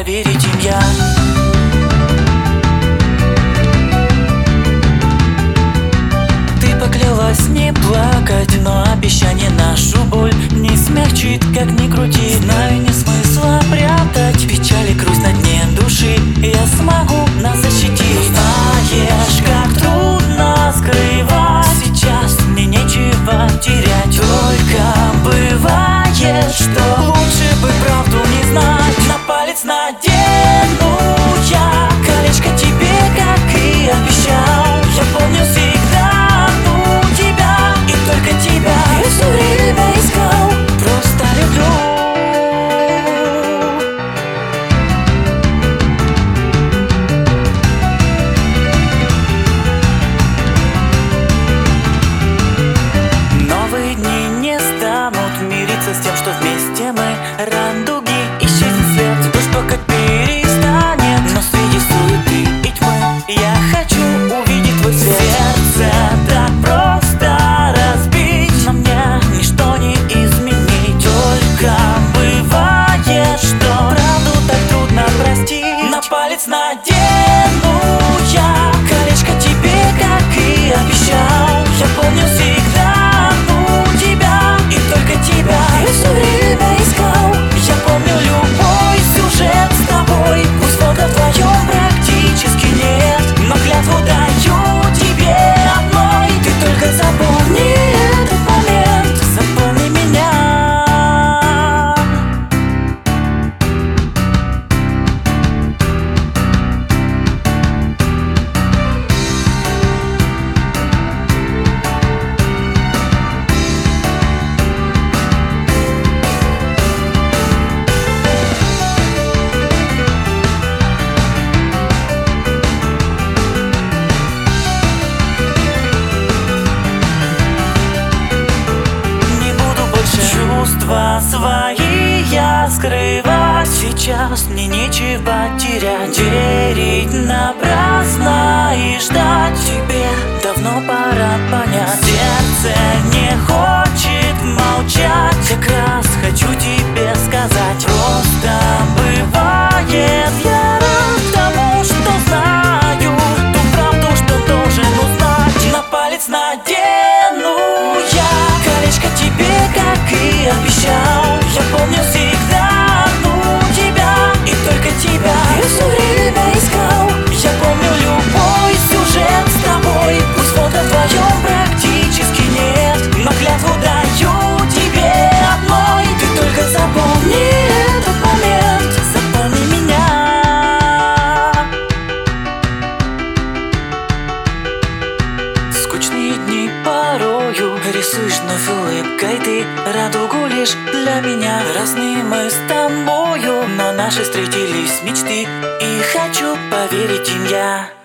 поверить им я. Ты поклялась не плакать, но обещание нашу боль не смягчит, как ни крути. Знаю, не смысла прятать печаль и грусть на дне души. Я смогу нас защитить. Знаешь, как трудно скрывать. Сейчас мне нечего терять. Только бывает, что лучше бы правду не знать. На палец надену я колечко тебе, как и обещал. Я помню всегда тебя и только тебя. Я все время искал, просто люблю. Новые дни не станут мириться с тем, что вместе мы радуги исчезнет свет. Дождь пока перестанет, но среди суеты и тьмы я хочу увидеть твой свет. Сердце так просто разбить, но мне ничто не изменить. Только бывает, что правду так трудно простить. На палец надену я колечко тебе, как и обещал. Я помню всегда тебя и только тебя. Я все время искал. Я помню любой сюжет с тобой. Пусть фото вдвоем практически нет, но клятву даю тебе одной. Ты только запомни этот момент, запомни меня. Чувства свои я скрывать. Сейчас мне нечего терять. Верить напрасно и ждать. Тебе давно пора понять. Сердце не хочет молчать. Как раз хочу тебе сказать. Просто бывает, я рад тому, что знаю ту правду, что должен узнать. На палец надену я колечко тебе, как и обещал. Я помню всегда тебя и только тебя. Я все время искал. Я помню любой сюжет с тобой. Пусть фото вдвоем практически нет, но клятву даю тебе одной. Ты только запомни этот момент, запомни меня. Скучные дни порою рисуешь вновь улыбкой ты радугу лишь для меня. Разные мы с тобою, но наши встретились мечты, и хочу поверить им я.